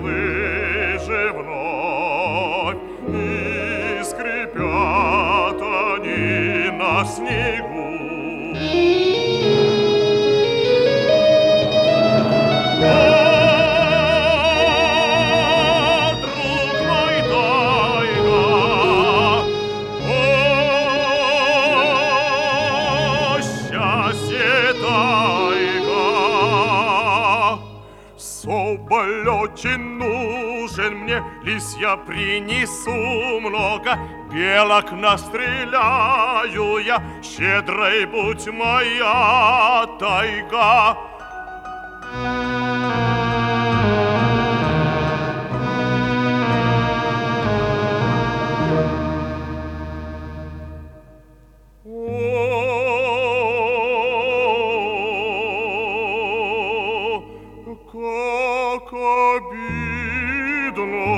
лыжи вновь, и скрипят они на снегу. Соболь очень нужен мне, лисья принесу много, белок настреляю я, щедрой будь моя тайга. Как обидно,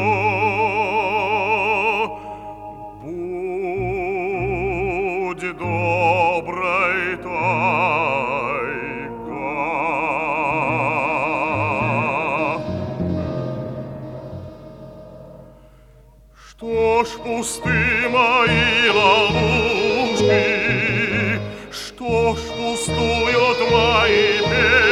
будь доброй тайга. Что ж пусты мои ловушки, что ж пустуют мои песни,